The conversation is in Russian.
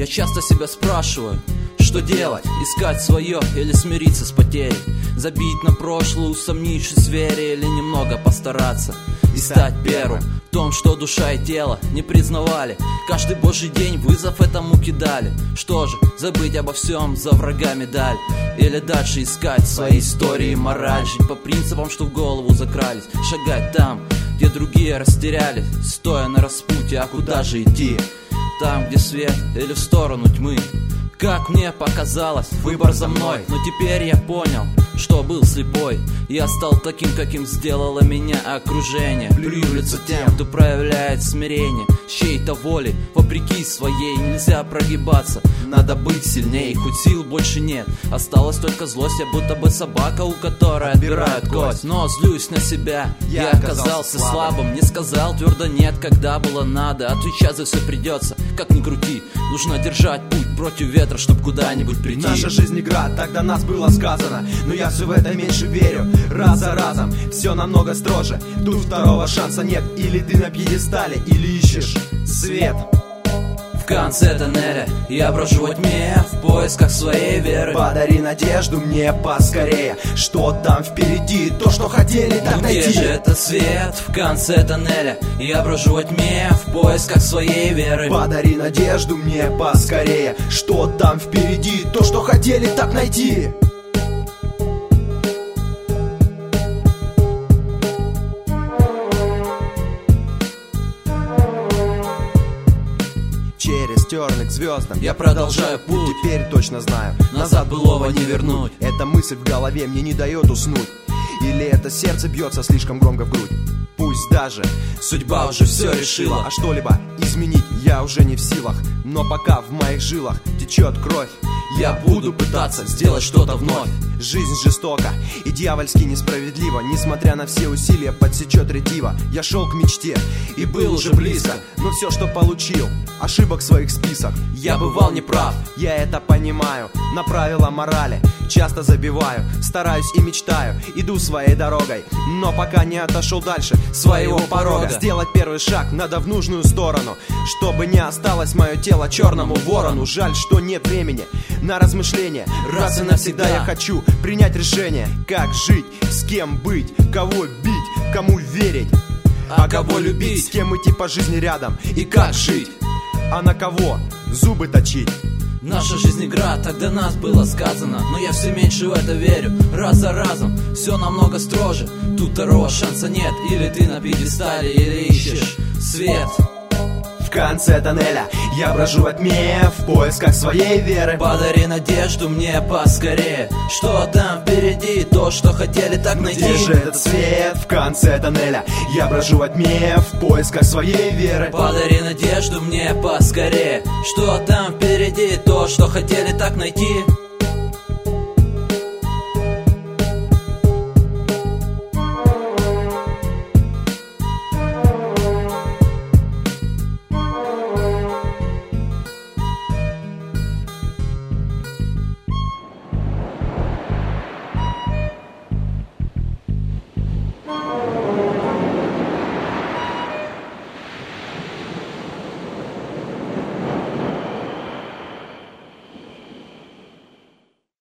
часто себя спрашиваю, что делать? Искать свое или смириться с потерей? Забить на прошлое, усомнившись в вере, или немного постараться и стать первым в том, что душа и тело не признавали. Каждый божий день вызов этому кидали. Что же, забыть обо всем, за врагами даль? Или дальше искать свои истории и мораль? Жить по принципам, что в голову закрались, шагать там, где другие растерялись, стоя на распутье, а куда же идти? Там, где свет, или в сторону тьмы? Как мне показалось, выбор за мной. Но теперь я понял, что был слепой. Я стал таким, каким сделало меня окружение. Плюю в лицо тем, кто проявляет смирение. С чьей-то волей, вопреки своей, нельзя прогибаться. Надо быть сильнее, хоть сил больше нет. Осталась только злость, я будто бы собака, у которой отбирают кость. Но злюсь на себя, я оказался слабым. Не сказал твердо нет, когда было надо. Отвечать за все придется, как ни крути. Нужно держать путь против ветра, чтоб куда-нибудь прийти. Наша жизнь игра, тогда нас было сказано. Но я все в это меньше верю. Раз за разом все намного строже. Тут второго шанса нет. Или ты на пьедестале, или ищешь свет. В конце тоннеля я брожу во тьме в поисках своей веры. Подари надежду мне поскорее. Что там впереди, то, что хотели так найти. Где же этот свет в конце тоннеля? Я брожу во тьме в поисках своей веры. Подари надежду мне поскорее. Что там впереди, то, что хотели так найти. Через терны к звездам я продолжаю путь. Теперь точно знаю, назад былого не вернуть. Эта мысль в голове мне не дает уснуть. Или это сердце бьется слишком громко в грудь. Пусть даже судьба уже все решила, а что-либо изменить я уже не в силах. Но пока в моих жилах течет кровь, я буду пытаться сделать что-то вновь. Жизнь жестока и дьявольски несправедлива. Несмотря на все усилия, подсечет ретива. Я шел к мечте и был уже близко. Но все, что получил, ошибок своих список. Я бывал неправ, я это понимаю. На правила морали часто забиваю. Стараюсь и мечтаю, иду своей дорогой. Но пока не отошел дальше своего порога. Сделать первый шаг надо в нужную сторону, чтобы не осталось мое тело черному ворону. Жаль, что нет времени на размышления. Раз и навсегда я хочу принять решение. Как жить, с кем быть, кого бить, кому верить, а кого любить, с кем идти по жизни рядом и как жить, а на кого зубы точить. Наша жизнь игра, тогда нас было сказано. Но я все меньше в это верю, раз за разом все намного строже. Тут второго шанса нет. Или ты на пьедестале, или ищешь свет. В конце тоннеля я брожу во тьме в поисках своей веры. Подари надежду мне поскорее. Что там впереди, то, что хотели так найти. Где же этот свет в конце тоннеля? Я брожу во тьме в поисках своей веры. Подари надежду мне поскорее. Что там впереди, то, что хотели так найти.